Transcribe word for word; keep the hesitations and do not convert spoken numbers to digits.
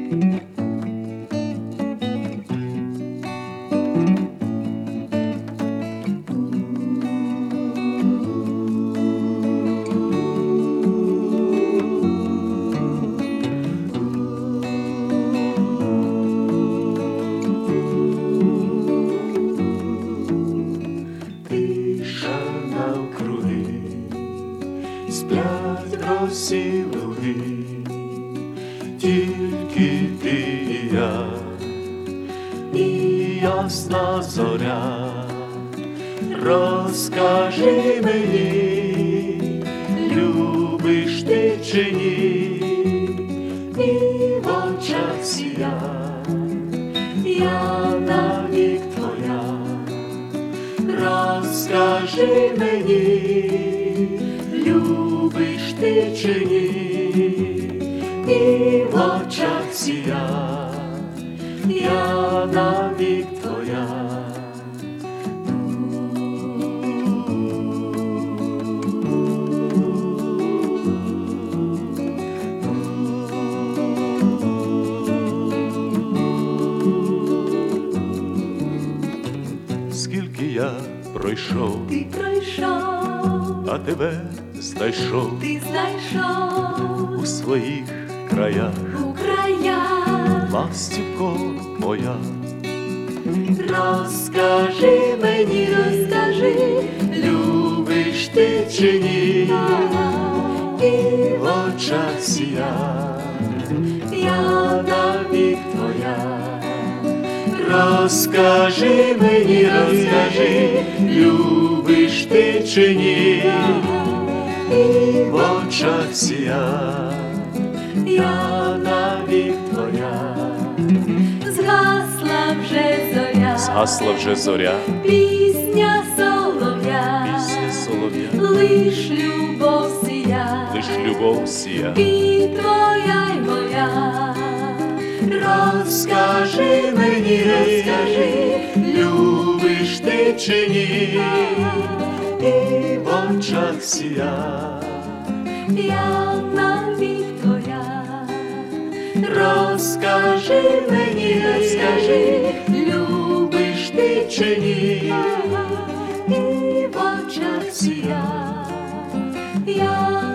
Сплять росі луги, тільки ти і я, і ясна зоря. Розкажи мені, любиш ти чи ні, і в очах сія, я навік твоя. Розкажи мені, любиш ти чи ні, і в очах сія, я навік твоя. Скільки я пройшов, ти пройшов, а тебе знайшов, ти знайшов у своїх краях, у краях. ластівко моя. Розкажи мені, розкажи, Любиш ти чи ні, і в очах сія, я навік твоя. Розкажи мені, розкажи, любиш ти чи ні, і в очах сія, я навік твоя. згасла вже зоря, Згасла вже зоря, пісня солов'я, пісня солов'я, лиш любов сія, лиш любов сія. і твоя й моя. Розкажи мені, розкажи, любиш ти чи ні, і в очах сія, Я навік твоя. розкажи мені, розкажи, любиш ти чи ні, і в очах сія, я